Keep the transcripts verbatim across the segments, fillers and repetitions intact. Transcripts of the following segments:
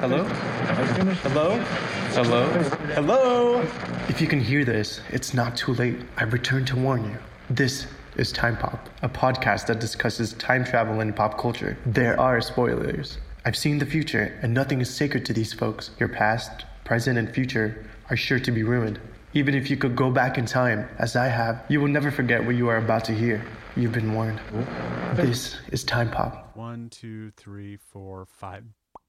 Hello? Hello? Hello? Hello? If you can hear this, it's not too late. I returned to warn you. This is Time Pop, a podcast that discusses time travel and pop culture. There are spoilers. I've seen the future, and nothing is sacred to these folks. Your past, present, and future are sure to be ruined. Even if you could go back in time, as I have, you will never forget what you are about to hear. You've been warned. This is Time Pop. One, two, three, four, five.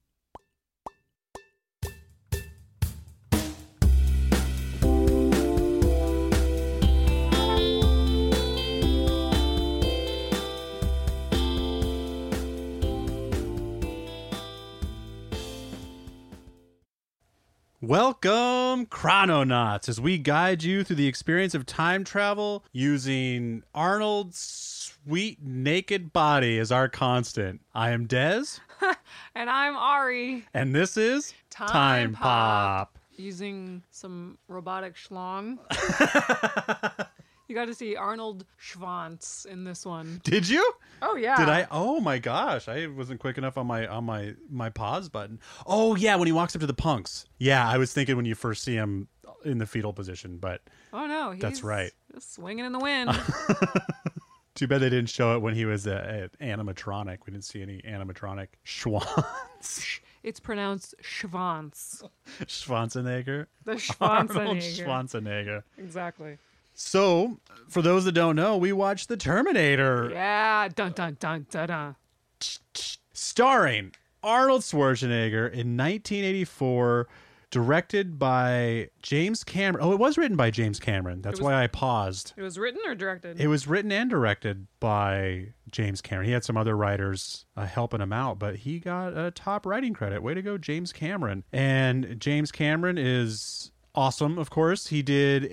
Welcome, Chrononauts, as we guide you through the experience of time travel using Arnold's sweet naked body as our constant. I am Dez. And I'm Ari. And this is Time, Time Pop. Pop. Using some robotic schlong. You got to see Arnold Schwanz in this one. Did you? Oh yeah. Did I? Oh my gosh! I wasn't quick enough on my on my my pause button. Oh yeah, when he walks up to the punks. Yeah, I was thinking when you first see him in the fetal position, but Oh no, he's that's right. Just swinging in the wind. Too bad they didn't show it when he was a, a animatronic. We didn't see any animatronic Schwanz. It's pronounced Schwanz. Schwarzenegger. The Arnold Schwarzenegger. Schwarzenegger. Exactly. So, for those that don't know, we watched The Terminator. Yeah. Dun dun dun dun dun. Starring Arnold Schwarzenegger in nineteen eighty-four, directed by James Cameron. Oh, it was written by James Cameron. That's was- why I paused. It was written or directed? It was written and directed by James Cameron. He had some other writers uh, helping him out, but he got a top writing credit. Way to go, James Cameron. And James Cameron is awesome, of course. He did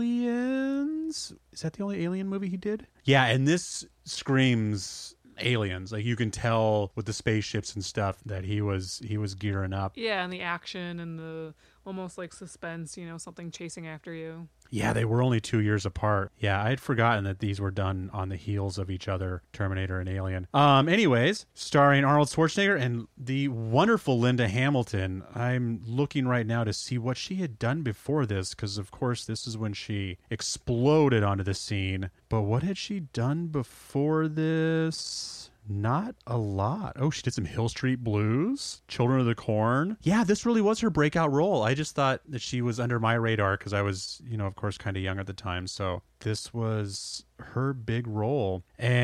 Aliens. Is that the only Alien movie he did? Yeah, and this screams Aliens. Like, you can tell with the spaceships and stuff that he was he was gearing up. Yeah, and the action and the almost like suspense, you know, something chasing after you. Yeah, they were only two years apart. Yeah, I had forgotten that these were done on the heels of each other, Terminator and Alien. Um, anyways, starring Arnold Schwarzenegger and the wonderful Linda Hamilton. I'm looking right now to see what she had done before this, because, of course, this is when she exploded onto the scene. But what had she done before this? Not a lot. Oh, she did some Hill Street Blues, Children of the Corn. Yeah, this really was her breakout role. I just thought that she was under my radar because I was, you know, of course, kind of young at the time. So this was her big role.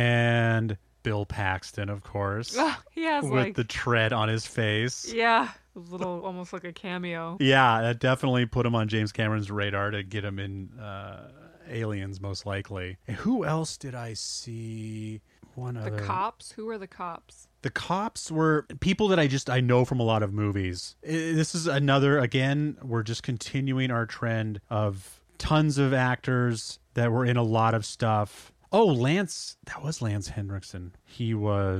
And Bill Paxton, of course, Oh, he has with like the tread on his face. yeah, a little almost like a cameo. Yeah, that definitely put him on James Cameron's radar to get him in uh, Aliens, most likely. And who else did I see? One The other. cops? Who are the cops? The cops were people that I just I know from a lot of movies. I- This is another, again, we're just continuing our trend of tons of actors that were in a lot of stuff. Oh, Lance, that was Lance Henriksen. He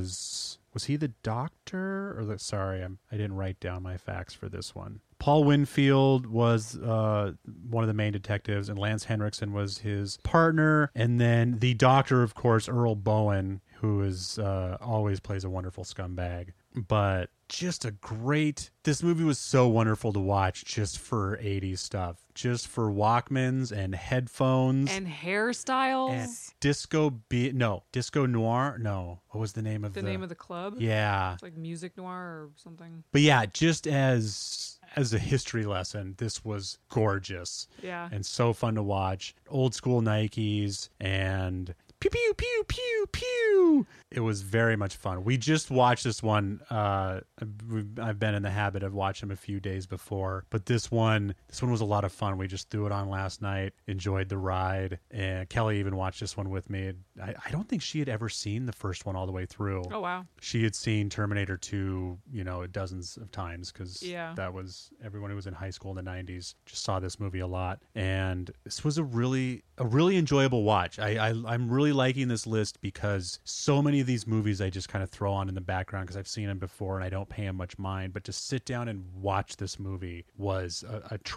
was was he the doctor or the sorry, I'm I didn't write down my facts for this one. Paul Winfield was uh, one of the main detectives, and Lance Henriksen was his partner. And then the doctor, of course, Earl Bowen, who is uh, always plays a wonderful scumbag. But just a great... This movie was so wonderful to watch just for eighties stuff. Just for Walkmans and headphones. And hairstyles? and disco... Be- no, Disco Noir? No. What was the name of the, the... name of the club? Yeah. It's like Music Noir or something. But yeah, just as as a history lesson, this was gorgeous Yeah. and so fun to watch. Old school Nikes and pew pew pew pew pew. It was very much fun. We just watched this one. Uh, we've- I've been in the habit of watching them a few days before, but this one, this one was a lot of fun. We just threw it on last night, enjoyed the ride, and Kelly even watched this one with me. I, I don't think she had ever seen the first one all the way through. Oh, wow. She had seen Terminator two, you know, dozens of times because Yeah. that was everyone who was in high school in the nineties just saw this movie a lot. And this was a really, a really enjoyable watch. I, I I'm really liking this list because so many of these movies I just kind of throw on in the background because I've seen them before and I don't pay them much mind. But to sit down and watch this movie was a, a treat.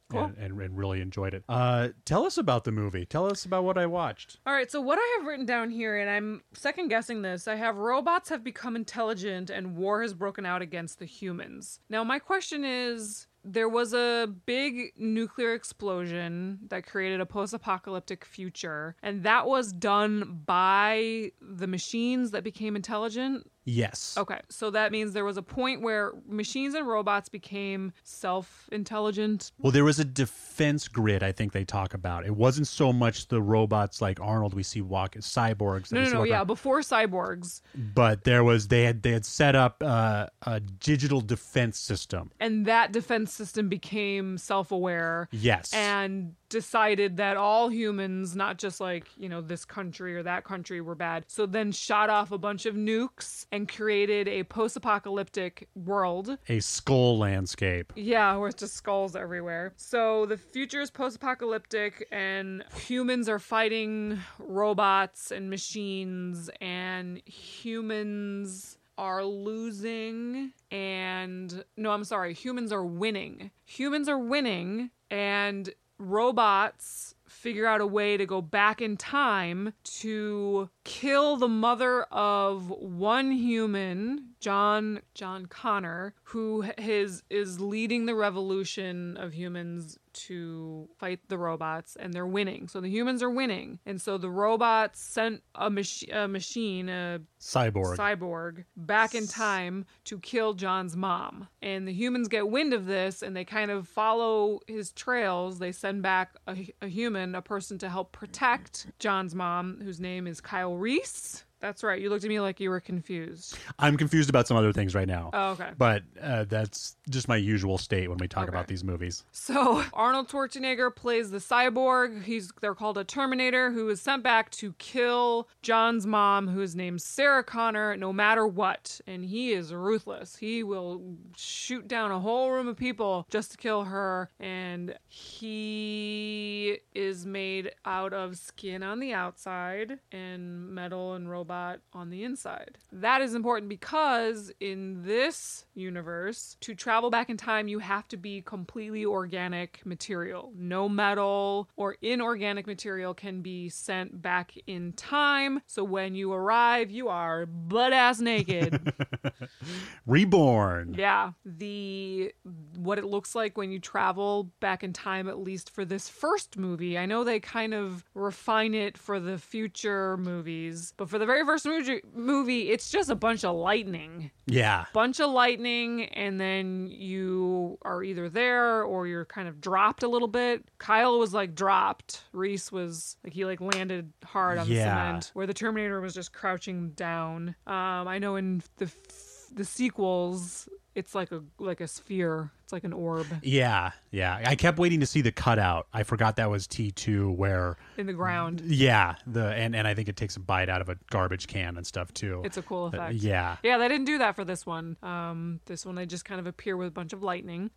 Cool. and, and, and really enjoyed it. Uh, tell us about the movie. Tell us about what I watched. All right, so what I have written down here, and I'm second guessing this, I have robots have become intelligent and war has broken out against the humans. Now, my question is, there was a big nuclear explosion that created a post-apocalyptic future, and that was done by the machines that became intelligent? Yes. Okay, so that means there was a point where machines and robots became self-intelligent. Well, there was a defense grid, I think they talk about. It wasn't so much the robots like Arnold we see walk, cyborgs. that No, we no, see no, walk yeah, around. before cyborgs. But there was, they had, they had set up uh, a digital defense system. And that defense system became self-aware. Yes. And decided that all humans, not just like, you know, this country or that country were bad. So then shot off a bunch of nukes and created a post-apocalyptic world. A skull landscape. Yeah, where it's just skulls everywhere. So the future is post-apocalyptic and humans are fighting robots and machines, and humans are losing and no, I'm sorry, humans are winning. Humans are winning and robots figure out a way to go back in time to kill the mother of one human, John John Connor, who his is leading the revolution of humans to fight the robots, and they're winning. So the humans are winning, and so the robots sent a, mach- a machine, a Cyborg. cyborg, back in time to kill John's mom. And the humans get wind of this, and they kind of follow his trails. They send back a, a human, a person to help protect John's mom, whose name is Kyle Reese. That's right. You looked at me like you were confused. I'm confused about some other things right now. Oh, okay. But uh, that's just my usual state when we talk Okay. about these movies. So Arnold Schwarzenegger plays the cyborg. He's they're called a Terminator, who is sent back to kill John's mom, who is named Sarah Connor, no matter what. And he is ruthless. He will shoot down a whole room of people just to kill her. And he is made out of skin on the outside and metal and robot on the inside. That is important because in this universe, to travel back in time, you have to be completely organic material. No metal or inorganic material can be sent back in time. So when you arrive, you are butt-ass naked. Reborn. Yeah. The what it looks like when you travel back in time, at least for this first movie. I know they kind of refine it for the future movies, but for the very first movie, movie it's just a bunch of lightning. Yeah. Bunch of lightning, and then you are either there or you're kind of dropped a little bit. Kyle was like dropped. Reese was like he like landed hard on Yeah. the cement, where the Terminator was just crouching down. Um, I know in the f- the sequels, it's like a like a sphere. It's like an orb Yeah. Yeah. I kept waiting to see the cutout. I forgot that was T two where in the ground. yeah, the and, and I think it takes a bite out of a garbage can and stuff too. It's a cool Uh, effect. yeah. Yeah, they didn't do that for this one. Um, this one, they just kind of appear with a bunch of lightning.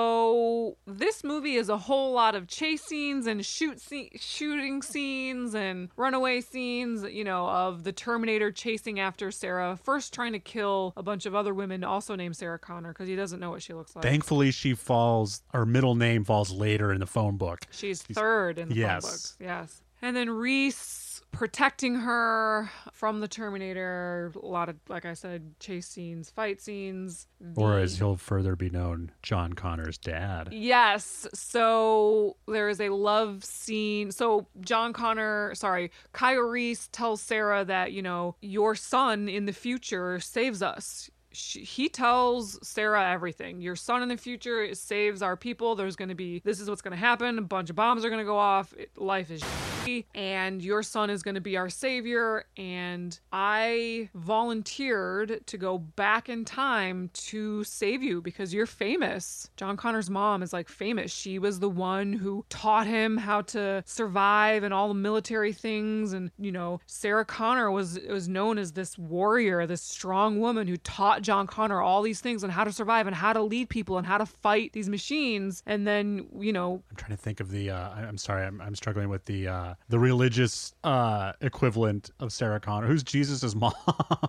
So this movie is a whole lot of chase scenes and shoot sce- shooting scenes and runaway scenes, you know, of the Terminator chasing after Sarah, first trying to kill a bunch of other women also named Sarah Connor because he doesn't know what she looks like. Thankfully she falls her middle name falls later in the phone book. She's third in the Yes. phone book. Yes. And then Reese protecting her from the Terminator. A lot of, like I said, chase scenes, fight scenes. Or The- as he'll further be known, John Connor's dad. Yes. So there is a love scene. So John Connor, sorry, Kyle Reese tells Sarah that, you know, your son in the future saves us. She, he tells Sarah everything. Your son in the future saves our people. There's going to be, this is what's going to happen. A bunch of bombs are going to go off. It, life is shitty, and your son is going to be our savior. And I volunteered to go back in time to save you because you're famous. John Connor's mom is like famous. She was the one who taught him how to survive and all the military things. And, you know, Sarah Connor was, was known as this warrior, this strong woman who taught John Connor all these things on how to survive and how to lead people and how to fight these machines. And then, you know, I'm trying to think of the. Uh, I- I'm sorry, I'm, I'm struggling with the uh, the religious uh, equivalent of Sarah Connor, who's Jesus's mom.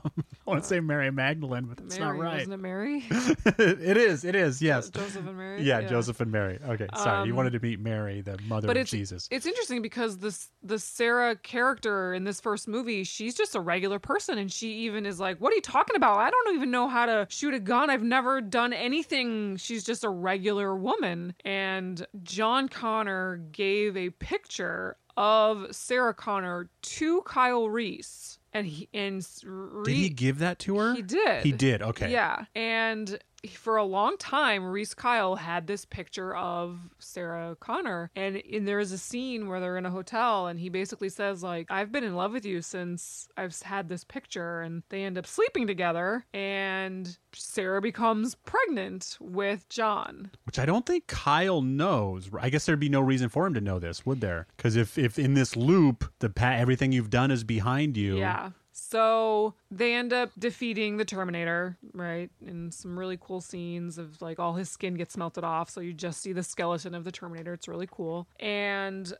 want to say Mary Magdalene, but that's Mary, not right. Wasn't it Mary? It is. It is. Yes. Joseph and Mary. Yeah, Joseph and Mary. Okay, sorry. Um, you wanted to meet Mary, the mother But of it's Jesus. it's interesting because this the Sarah character in this first movie, she's just a regular person, and she even is like, "What are you talking about? I don't even know how to shoot a gun. I've never done anything." She's just a regular woman. And John Connor gave a picture of Sarah Connor to Kyle Reese. And he and Re- Did he give that to her? He did. He did. Okay. Yeah. And for a long time, Reese Kyle had this picture of Sarah Connor. And in, there is a scene where they're in a hotel and he basically says, like, I've been in love with you since I've had this picture. And they end up sleeping together. And Sarah becomes pregnant with John. Which I don't think Kyle knows. I guess there'd be no reason for him to know this, would there? Because if, if in this loop, the pa- everything you've done is behind you. Yeah. So they end up defeating the Terminator, right? In some really cool scenes of like all his skin gets melted off. So you just see the skeleton of the Terminator. It's really cool. And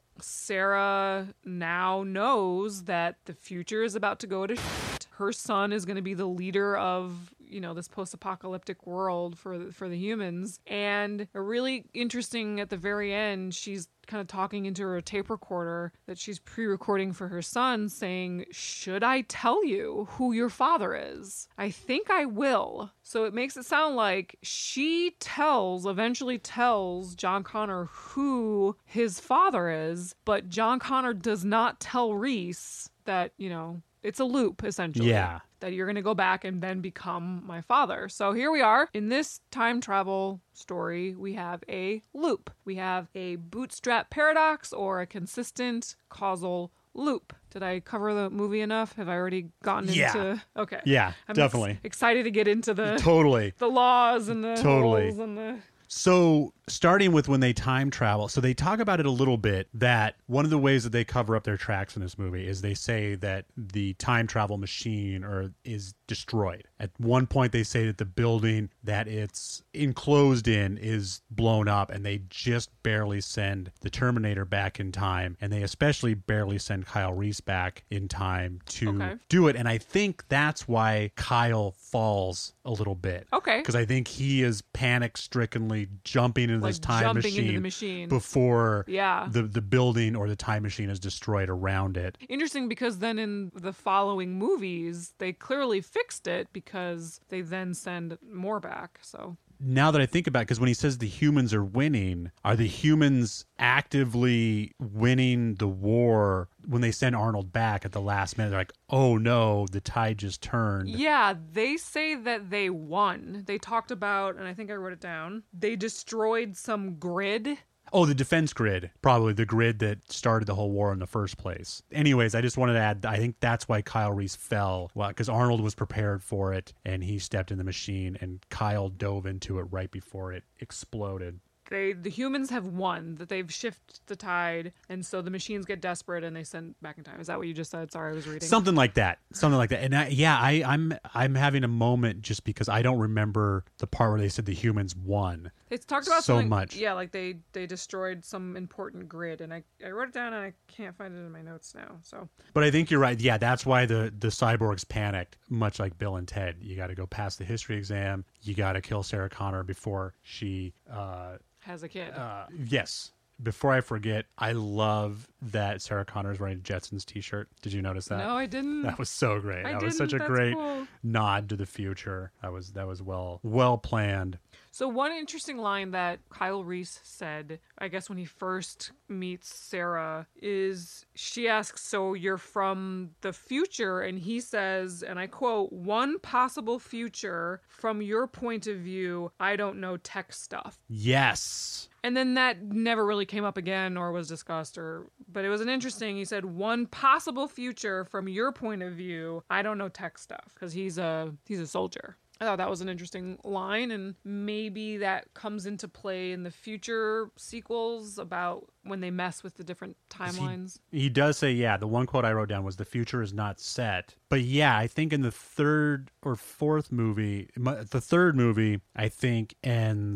Sarah now knows that the future is about to go to shit. Her son is going to be the leader of, you know, this post-apocalyptic world for for the humans. And a really interesting at the very end, she's kind of talking into her tape recorder that she's pre-recording for her son saying, should I tell you who your father is? I think I will. So it makes it sound like she tells, eventually tells John Connor who his father is, but John Connor does not tell Reese that, you know, it's a loop, essentially. Yeah. That you're going to go back and then become my father. So here we are. In this time travel story, we have a loop. We have a bootstrap paradox or a consistent causal loop. Did I cover the movie enough? Have I already gotten Yeah. into... Okay. Yeah, I'm definitely. ex- excited to get into the Totally. the laws and the Totally. holes and the... So starting with when they time travel, so they talk about it a little bit, that one of the ways that they cover up their tracks in this movie is they say that the time travel machine or is destroyed. At one point they say that the building that it's enclosed in is blown up, and they just barely send the Terminator back in time, and they especially barely send Kyle Reese back in time to Okay. do it. And I think that's why Kyle falls a little bit. Okay. Because I think he is panic-strickenly jumping into Like this time jumping machine, into the machine. before Yeah. the, the building or the time machine is destroyed around it. Interesting, because then in the following movies, they clearly fixed it because they then send more back. So Now that I think about it, because when he says the humans are winning, are the humans actively winning the war when they send Arnold back at the last minute? They're like, oh no, the tide just turned. yeah, they say that they won. They talked about, and I think I wrote it down, they destroyed some grid. Oh, the defense grid, probably the grid that started the whole war in the first place. Anyways, I just wanted to add, I think that's why Kyle Reese fell, well, because Arnold was prepared for it, and he stepped in the machine, and Kyle dove into it right before it exploded. They the humans have won, that they've shifted the tide, and so the machines get desperate and they send back in time. Is that what you just said? Sorry, I was reading. Something like that. Something like that. And I, yeah, I, I'm I'm having a moment just because I don't remember the part where they said the humans won. It's talked about so something, much. Yeah, like they they destroyed some important grid, and I I wrote it down and I can't find it in my notes now. So But I think you're right. Yeah, that's why the, the cyborgs panicked, much like Bill and Ted. You got to go pass the history exam. You got to kill Sarah Connor before she... Uh, has a kid. uh, yes. Before I forget, I love that Sarah Connor is wearing a Jetsons t-shirt. Did you notice that? no, I didn't. That was so great. I that was such a didn't. That's great cool. nod to the future. That was that was well well planned. So one interesting line that Kyle Reese said, I guess when he first meets Sarah, is she asks, so you're from the future? And he says, and I quote, one possible future from your point of view, I don't know tech stuff. Yes. And then that never really came up again or was discussed, or but it was an interesting, he said, one possible future from your point of view, I don't know tech stuff, because he's a he's a soldier. I thought that was an interesting line, and maybe that comes into play in the future sequels about when they mess with the different timelines. He, he does say, yeah, the one quote I wrote down was the future is not set. But yeah, I think in the third or fourth movie, the third movie, I think ends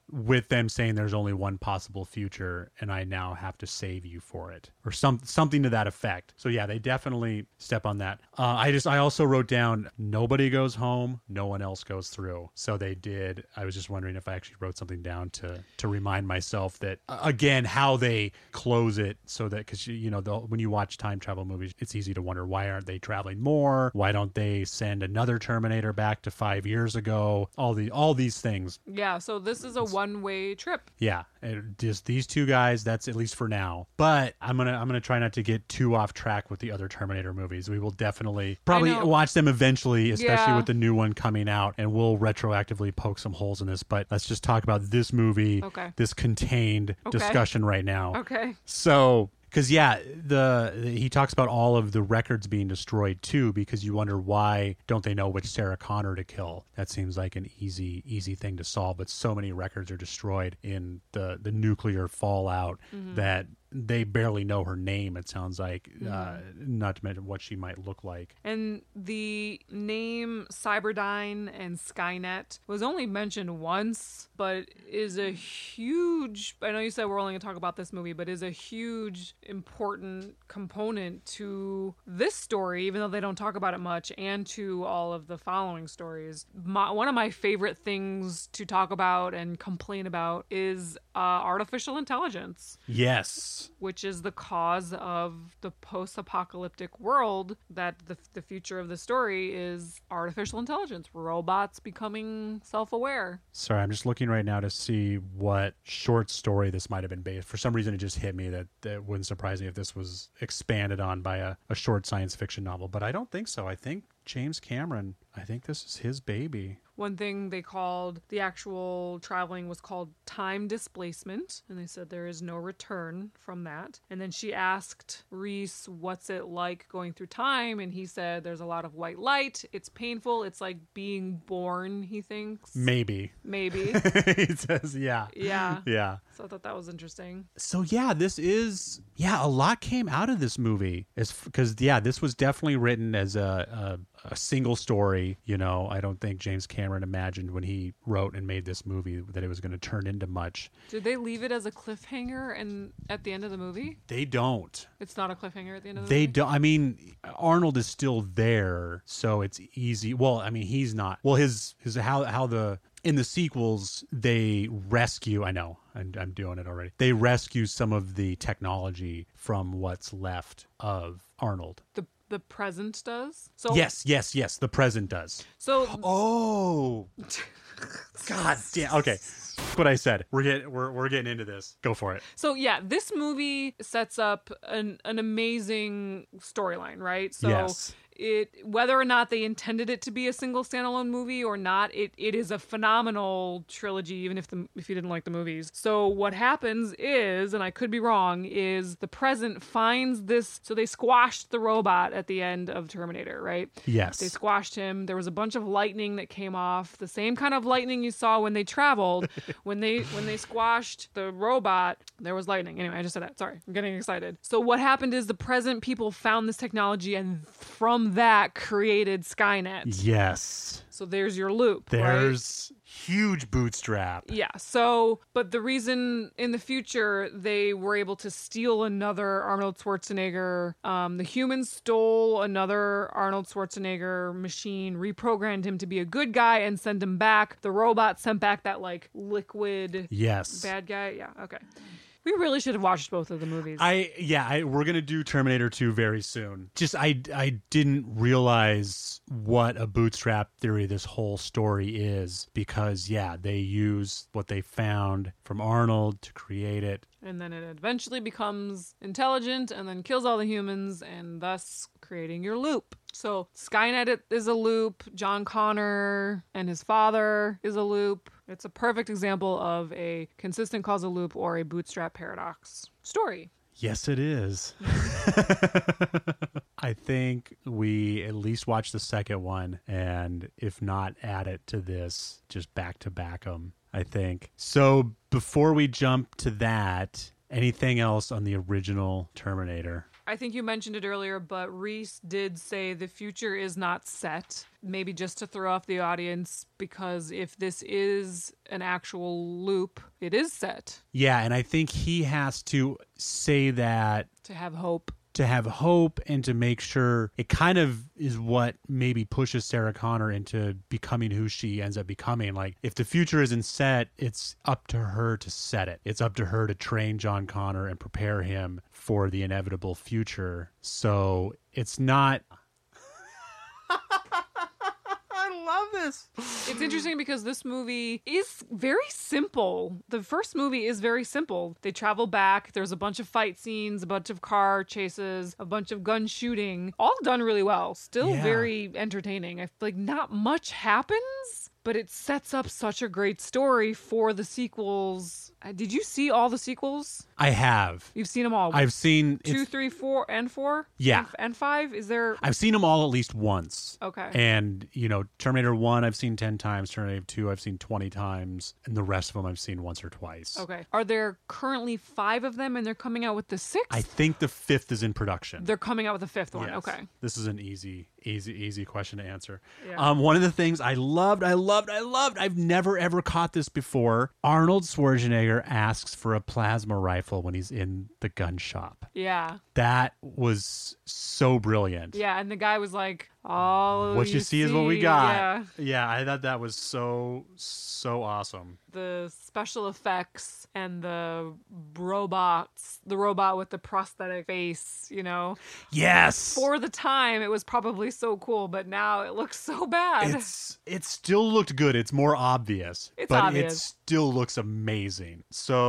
with them saying there's only one possible future and I now have to save you for it, or some something to that effect. So yeah, they definitely step on that. Uh, I just I also wrote down nobody goes home, no one else goes through. So they did. I was just wondering if I actually wrote something down to to remind myself that uh, again how they close it, so that because you know the, when you watch time travel movies, it's easy to wonder why aren't they traveling more? Why don't they send another Terminator back to five years ago? All the all these things. Yeah. So this is a one-way trip. Yeah, it, just these two guys. That's at least for now. But I'm gonna I'm gonna try not to get too off track with the other Terminator movies. We will definitely probably watch them eventually, especially Yeah. with the new one coming out, and we'll retroactively poke some holes in this. But let's just talk about this movie, Okay. this contained Okay. discussion right now. Okay. So, because yeah, the he talks about all of the records being destroyed too, because you wonder why don't they know which Sarah Connor to kill? That seems like an easy, easy thing to solve, but so many records are destroyed in the the nuclear fallout Mm-hmm. that they barely know her name. It sounds like, Mm-hmm. uh, not to mention what she might look like. And the name Cyberdyne and Skynet was only mentioned once, but is a huge, I know you said we're only going to talk about this movie, but is a huge, important component to this story, even though they don't talk about it much, and to all of the following stories. My, one of my favorite things to talk about and complain about is uh, artificial intelligence, Yes. which is the cause of the post-apocalyptic world. That the, the future of the story is artificial intelligence, robots becoming self-aware. Sorry, I'm just looking right now to see what short story this might have been based. For some reason, it just hit me that that wouldn't surprise me if this was expanded on by a, a short science fiction novel, but I don't think so. I think James Cameron, I think this is his baby. One thing they called the actual traveling was called time displacement, and they said there is no return from that. And then she asked Reese, what's it like going through time? And he said there's a lot of white light. It's painful. It's like being born, he thinks. Maybe. Maybe. He says, yeah. Yeah. Yeah. So I thought that was interesting. So yeah, this is yeah, a lot came out of this movie, as because yeah, this was definitely written as a, a a single story. You know, I don't think James Cameron imagined when he wrote and made this movie that it was going to turn into much. Did they leave it as a cliffhanger and at the end of the movie? They don't. It's not a cliffhanger at the end of the They movie? don't. I mean, Arnold is still there, so it's easy. Well, I mean, he's not. Well, his his how how the in the sequels they rescue. I know. I'm, I'm doing it already. They rescue some of the technology from what's left of Arnold. The the present does? So Yes, yes, yes. The present does. So Oh, God damn. Okay, that's what I said. We're getting we're we're getting into this. Go for it. So yeah, this movie sets up an an amazing storyline, right? So Yes. it whether or not they intended it to be a single standalone movie or not, it, it is a phenomenal trilogy, even if the if you didn't like the movies. So what happens is, and I could be wrong, is the present finds this. So they squashed the robot at the end of Terminator, right? Yes. They squashed him. There was a bunch of lightning that came off, the same kind of lightning you saw when they traveled. when they when they squashed the robot, there was lightning. Anyway, I just said that. Sorry, I'm getting excited. So what happened is the present people found this technology, and from that created Skynet. Yes. So there's your loop. right? There's huge bootstrap. Yeah. So, but the reason in the future they were able to steal another Arnold Schwarzenegger, um, the humans stole another Arnold Schwarzenegger machine, reprogrammed him to be a good guy, and sent him back. The robot sent back that like liquid Yes. bad guy. Yeah. Okay. We really should have watched both of the movies. I yeah, I, we're gonna do Terminator two very soon. Just I I didn't realize what a bootstrap theory this whole story is, because yeah, they use what they found from Arnold to create it. And then it eventually becomes intelligent and then kills all the humans, and thus creating your loop. So Skynet is a loop. John Connor and his father is a loop. It's a perfect example of a consistent causal loop or a bootstrap paradox story. Yes, it is. I think we at least watch the second one, and if not, add it to this, just back to back them, I think. So before we jump to that, anything else on the original Terminator? I think you mentioned it earlier, but Reese did say the future is not set. Maybe just to throw off the audience, because if this is an actual loop, it is set. Yeah, and I think he has to say that to have hope. To have hope and to make sure it kind of is what maybe pushes Sarah Connor into becoming who she ends up becoming. Like, if the future isn't set, it's up to her to set it. It's up to her to train John Connor and prepare him for the inevitable future. So it's not... I love this. It's interesting because this movie is very simple. The first movie is very simple. They travel back. There's a bunch of fight scenes, a bunch of car chases, a bunch of gun shooting, all done really well. Still Yeah. very entertaining. I feel like not much happens, but it sets up such a great story for the sequels. Uh, Did you see all the sequels? I have. You've seen them all. I've seen... Two, it's- three, four, and four? Yeah. And, and five? Is there... I've seen them all at least once. Okay. And, you know, Terminator one I've seen ten times, Terminator two I've seen twenty times, and the rest of them I've seen once or twice. Okay. Are there currently five of them and they're coming out with the sixth? I think the fifth is in production. They're coming out with the fifth one. Yes. Okay. This is an easy, easy, easy question to answer. Yeah. Um, one of the things I loved, I loved, I loved, I've never ever caught this before. Arnold Schwarzenegger asks for a plasma rifle when he's in the gun shop. Yeah. That was so brilliant. Yeah. And the guy was like, all What you, see, is what we got. Yeah. Yeah, I thought that was so, so awesome. The special effects and the robots, the robot with the prosthetic face, you know. Yes. For the time, it was probably so cool, but now it looks so bad. It's it still looked good. It's more obvious, It's but obvious. it still looks amazing.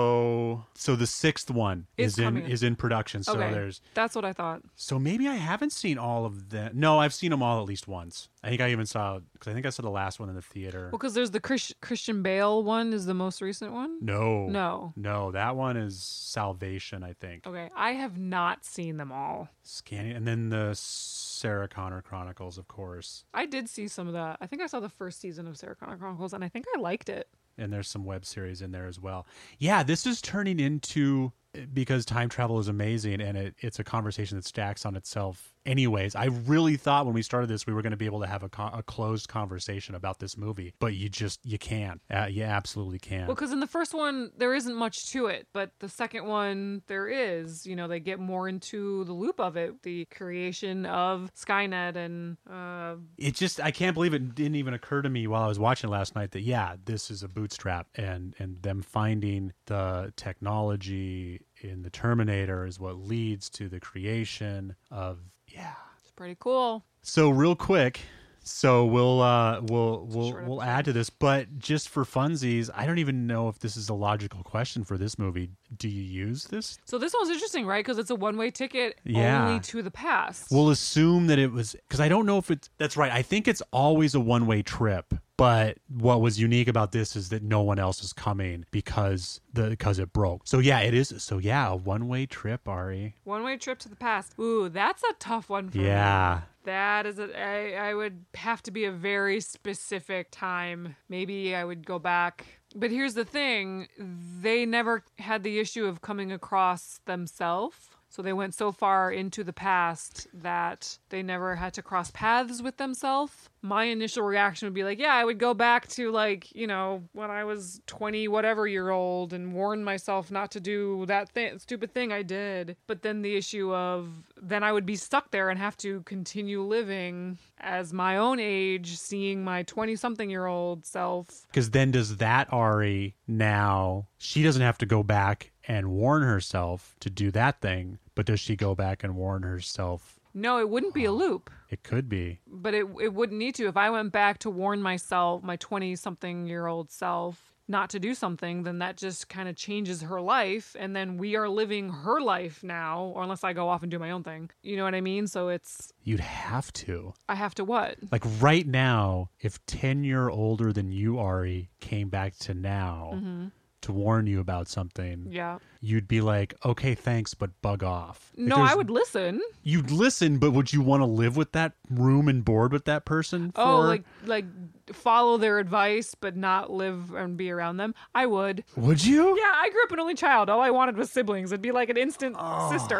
So so the sixth one It's is in coming. is in production. So Okay. there's That's what I thought. so maybe I haven't seen all of them. No, I've seen them all at least once. I think I even saw because I think I saw the last one in the theater. Well, because there's the Chris- Christian Bale one is the most recent one. No, No. no, that one is Salvation. I think. Okay, I have not seen them all. Scanning, and then the Sarah Connor Chronicles, of course. I did see some of that. I think I saw the first season of Sarah Connor Chronicles, and I think I liked it. And there's some web series in there as well. Yeah, this is turning into, because time travel is amazing and it, it's a conversation that stacks on itself anyways. I really thought when we started this we were going to be able to have a, co- a closed conversation about this movie, but you just, you can't. Uh, you absolutely can't. Well, because in the first one, there isn't much to it, but the second one, there is. You know, they get more into the loop of it, the creation of Skynet and... Uh, It just, I can't believe it didn't even occur to me while I was watching it last night that, yeah, this is a bootstrap, and, and them finding the technology in the Terminator is what leads to the creation of, yeah. it's pretty cool. So real quick, so we'll uh, we'll we'll short we'll episode. add to this, but just for funsies, I don't even know if this is a logical question for this movie. Do you use this? So this one's interesting, right? Because it's a one-way ticket Yeah. only to the past. We'll assume that it was, because I don't know if it's, that's right. I think it's always a one-way trip. But what was unique about this is that no one else is coming because the because it broke. So yeah, it is. So yeah, a one-way trip, Ari. One-way trip to the past. Ooh, that's a tough one for me. Yeah. That is a, I, I would have to be a very specific time. Maybe I would go back. But here's the thing. They never had the issue of coming across themselves. So they went so far into the past that they never had to cross paths with themselves. My initial reaction would be like, yeah, I would go back to like, you know, when I was twenty whatever year old and warn myself not to do that thing, stupid thing I did. But then the issue of then I would be stuck there and have to continue living as my own age, seeing my twenty something year old self. Because then does that Ari now, she doesn't have to go back and warn herself to do that thing, but does she go back and warn herself? No, it wouldn't be a loop. It could be. But it it wouldn't need to. If I went back to warn myself, my twenty-something-year-old self, not to do something, then that just kind of changes her life. And then we are living her life now, or unless I go off and do my own thing. You know what I mean? So it's, You'd have to. I have to what? Like right now, if ten year older than you, Ari, came back to now Mm-hmm. to warn you about something, Yeah. you'd be like, okay, thanks, but bug off. Like, No, there's- I would listen. You'd listen, but would you want to live with that room and board with that person? For... Oh, like like follow their advice, but not live and be around them. I would. Would you? Yeah, I grew up an only child. All I wanted was siblings. It'd be like an instant Oh. sister.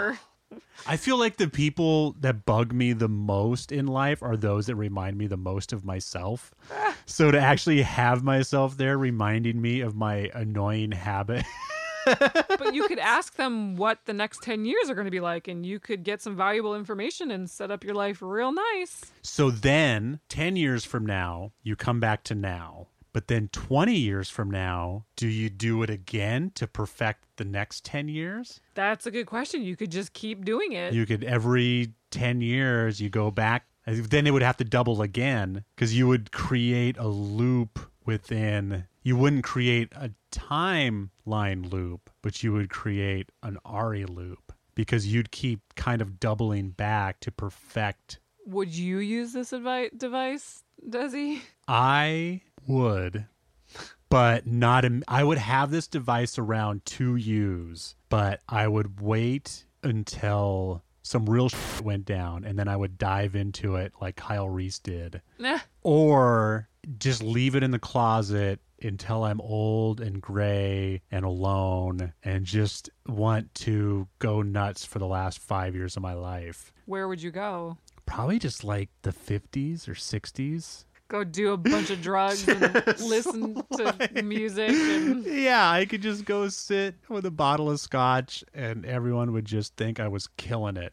I feel like the people that bug me the most in life are those that remind me the most of myself. So to actually have myself there reminding me of my annoying habit. But you could ask them what the next ten years are going to be like, and you could get some valuable information and set up your life real nice. So then ten years from now, you come back to now. But then twenty years from now, do you do it again to perfect the next ten years? That's a good question. You could just keep doing it. You could every ten years, you go back. Then it would have to double again because you would create a loop within. You wouldn't create a timeline loop, but you would create an Ari loop because you'd keep kind of doubling back to perfect. Would you use this advi- device, Desi? I would, but not. Im- I would have this device around to use, but I would wait until some real shit went down, and then I would dive into it like Kyle Reese did. Nah. Or just leave it in the closet until I'm old and gray and alone and just want to go nuts for the last five years of my life. Where would you go? Probably just like the fifties or sixties. Go do a bunch of drugs and listen to like, music. And... Yeah, I could just go sit with a bottle of scotch and everyone would just think I was killing it.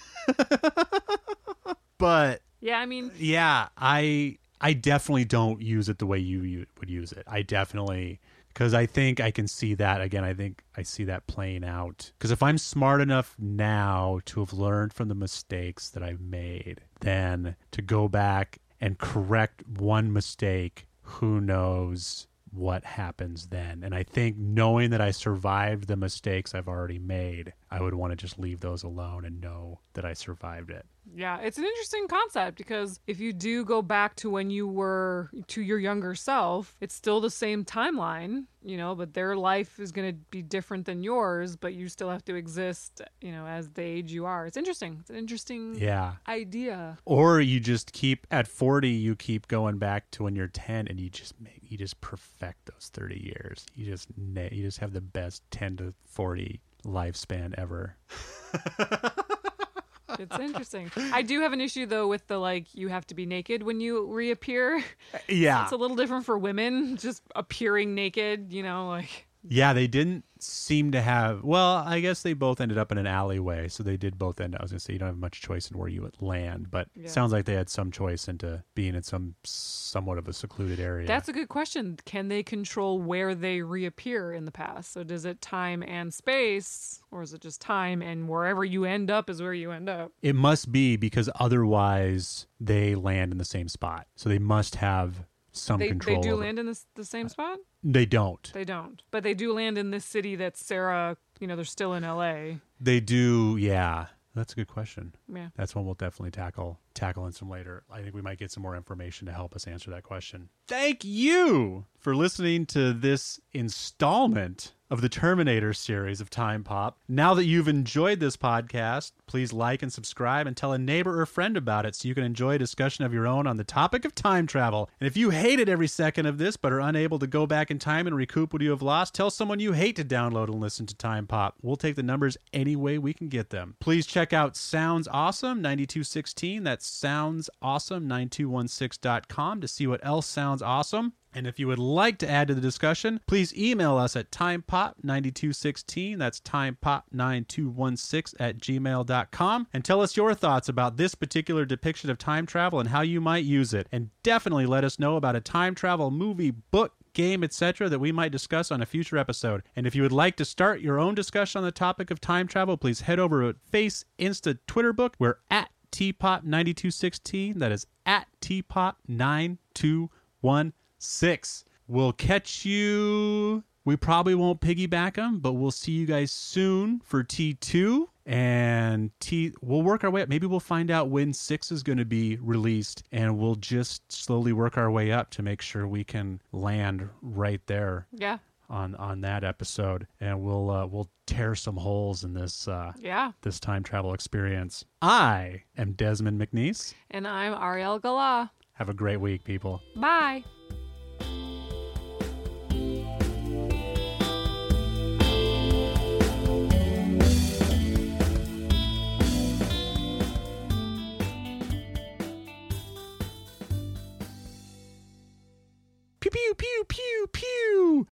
But yeah, I mean, yeah, I I definitely don't use it the way you, you would use it. I definitely, because I think I can see that again. I think I see that playing out. Because if I'm smart enough now to have learned from the mistakes that I've made, then to go back and correct one mistake, who knows what happens then. And I think knowing that I survived the mistakes I've already made, I would want to just leave those alone and know that I survived it. Yeah, it's an interesting concept because if you do go back to when you were to your younger self, it's still the same timeline, you know, but their life is going to be different than yours, but you still have to exist, you know, as the age you are. It's interesting. It's an interesting yeah. idea. Or you just keep at forty, you keep going back to when you're ten and you just make, you just perfect those thirty years. You just you just have the best ten to forty lifespan ever. It's interesting. I do have an issue though with the like you have to be naked when you reappear. Yeah. It's a little different for women just appearing naked, you know, like yeah, they didn't seem to have, well, I guess they both ended up in an alleyway, so they did both end. I was going to say you don't have much choice in where you would land, but yeah. It sounds like they had some choice into being in some somewhat of a secluded area. That's a good question. Can they control where they reappear in the past? So does it time and space, or is it just time and wherever you end up is where you end up? It must be, because otherwise they land in the same spot. So they must have some they, control. They do over. land in the, the same spot? They don't. They don't. But they do land in this city that Sarah, you know, they're still in L A. They do, yeah. That's a good question. Yeah. That's one we'll definitely tackle tackle in some later. I think we might get some more information to help us answer that question. Thank you for listening to this installment of the Terminator series of Time Pop. Now that you've enjoyed this podcast, please like and subscribe and tell a neighbor or friend about it so you can enjoy a discussion of your own on the topic of time travel. And if you hated every second of this but are unable to go back in time and recoup what you have lost, tell someone you hate to download and listen to Time Pop. We'll take the numbers any way we can get them. Please check out Sounds Awesome ninety-two sixteen. That's sounds awesome nine two one six dot com to see what else sounds awesome. And if you would like to add to the discussion, please email us at timepop nine two one six, that's timepop nine two one six at gmail dot com, and tell us your thoughts about this particular depiction of time travel and how you might use it. And definitely let us know about a time travel movie, book, game, et cetera that we might discuss on a future episode. And if you would like to start your own discussion on the topic of time travel, please head over to Face, Insta, Twitter book. We're at T Pop nine two one six. That is at T Pop nine two one six. We'll catch you. We probably won't piggyback them, but we'll see you guys soon for T two. And T, we'll work our way up. Maybe we'll find out when six is going to be released, and we'll just slowly work our way up to make sure we can land right there. Yeah. On, on that episode, and we'll uh, we'll tear some holes in this uh, yeah this time travel experience. I am Desmond McNeese, and I'm Ariel Gala. Have a great week, people. Bye. pew pew pew pew pew.